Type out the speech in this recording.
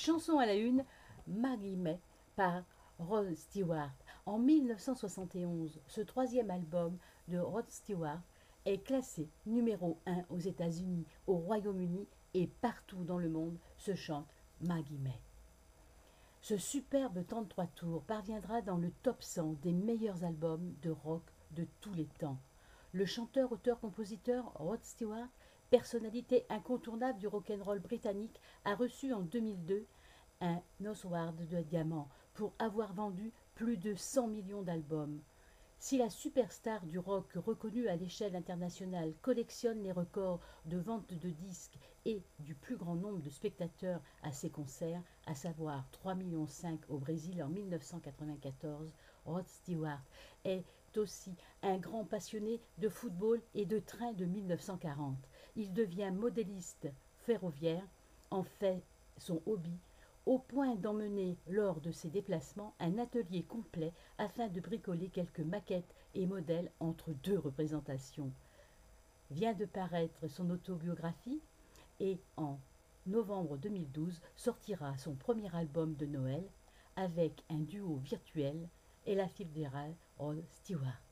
Chanson à la une, Maggie May par Rod Stewart. En 1971, ce troisième album de Rod Stewart est classé numéro 1 aux États-Unis, au Royaume-Uni et partout dans le monde se chante Maggie May. Ce superbe 33 tours parviendra dans le top 100 des meilleurs albums de rock de tous les temps. Le chanteur, auteur, compositeur Rod Stewart, personnalité incontournable du rock'n'roll britannique, a reçu en 2002 un Oswald de diamant pour avoir vendu plus de 100 millions d'albums. Si la superstar du rock reconnue à l'échelle internationale collectionne les records de vente de disques et du plus grand nombre de spectateurs à ses concerts, à savoir 3,5 millions au Brésil en 1994, Rod Stewart est aussi un grand passionné de football et de trains de 1940. Il devient modéliste ferroviaire, en fait son hobby, au point d'emmener lors de ses déplacements un atelier complet afin de bricoler quelques maquettes et modèles entre deux représentations. Vient de paraître son autobiographie et en novembre 2012 sortira son premier album de Noël avec un duo virtuel et la Fitzgerald Rod Stewart.